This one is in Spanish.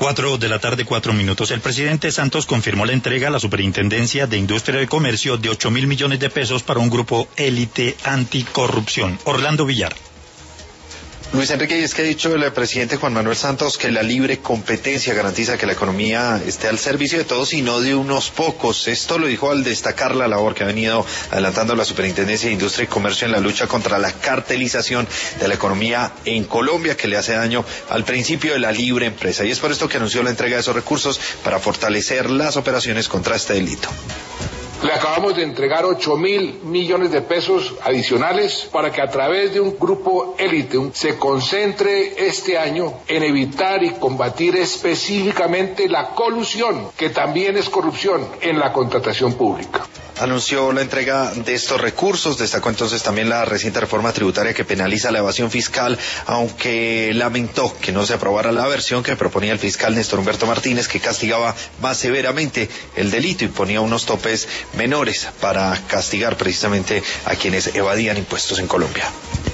4:04 p.m. El presidente Santos confirmó la entrega a la Superintendencia de Industria y Comercio de 8.000 millones de pesos para un grupo élite anticorrupción. Orlando Villar. Luis Enrique, y es que ha dicho el presidente Juan Manuel Santos que la libre competencia garantiza que la economía esté al servicio de todos y no de unos pocos. Esto lo dijo al destacar la labor que ha venido adelantando la Superintendencia de Industria y Comercio en la lucha contra la cartelización de la economía en Colombia, que le hace daño al principio de la libre empresa. Y es por esto que anunció la entrega de esos recursos para fortalecer las operaciones contra este delito. Le acabamos de entregar 8.000 millones de pesos adicionales para que a través de un grupo élite se concentre este año en evitar y combatir específicamente la colusión, que también es corrupción, en la contratación pública. Anunció la entrega de estos recursos, destacó entonces también la reciente reforma tributaria que penaliza la evasión fiscal, aunque lamentó que no se aprobara la versión que proponía el fiscal Néstor Humberto Martínez, que castigaba más severamente el delito y ponía unos topes menores para castigar precisamente a quienes evadían impuestos en Colombia.